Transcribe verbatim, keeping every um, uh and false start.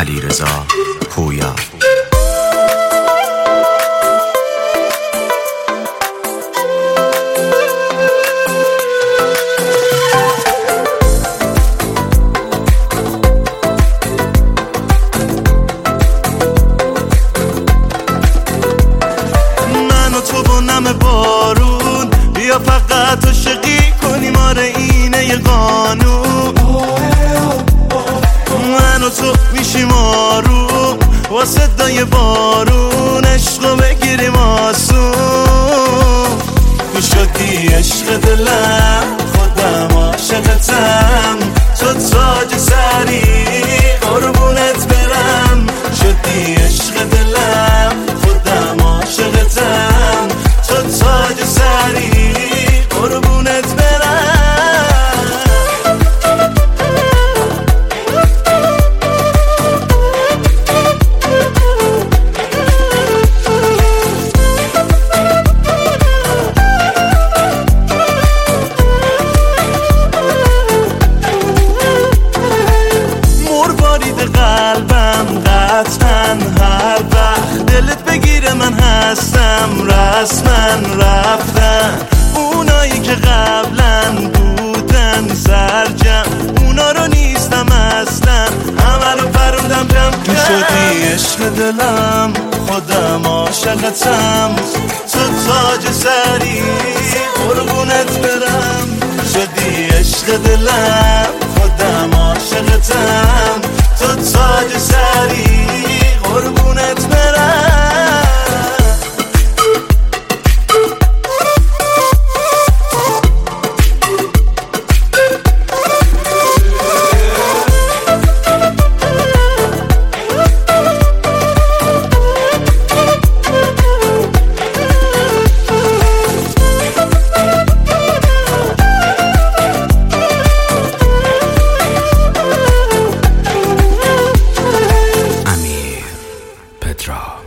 علیرضا پویا. بارون بیا فقط عاشقی کنیم، آره اینه یه قانون. من و تو میشیم آروم با صدای بارون، عشقو بگیریم آسون. تو شدی عشق دلم، خودم عاشقتم، تو تاج سری قربونت برم. شدی عشق دلم، خودم عاشقتم، تو تاج سری قربونت برم. مروارید قلبم قطعا هر وقت دلت بگیره من هستم، رسما رفتن اونایی که قبلا بودن سرجم، اونا رو نیستم اصلا، همه رو پروندم جمع کرد. تو شدی عشق دلم، خودم عاشقتم، تو تاج سری قربونت برم. شدی عشق دلم، خودم عاشقتم، تو تاج سری قربونت برم. Petra.